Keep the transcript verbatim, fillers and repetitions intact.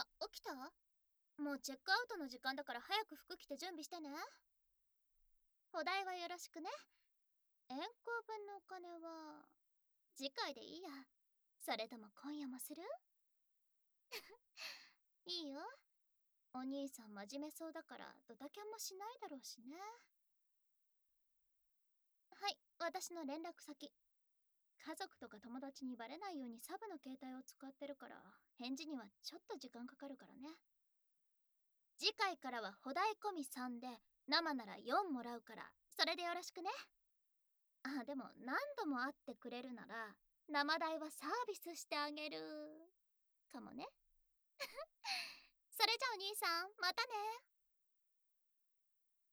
あ、起きた？もうチェックアウトの時間だから早く服着て準備してね。お代はよろしくね。遠行分のお金は次回でいいや。それとも今夜もする？いいよ。お兄さん真面目そうだからドタキャンもしないだろうしね。はい、私の連絡先。家族とか友達にバレないようにサブの携帯を使ってるから返事にはちょっと時間かかるからね。次回からは補代込みさんで生ならよんもらうからそれでよろしくね。あ、でも何度も会ってくれるなら生代はサービスしてあげるかもね。それじゃお兄さんまたね。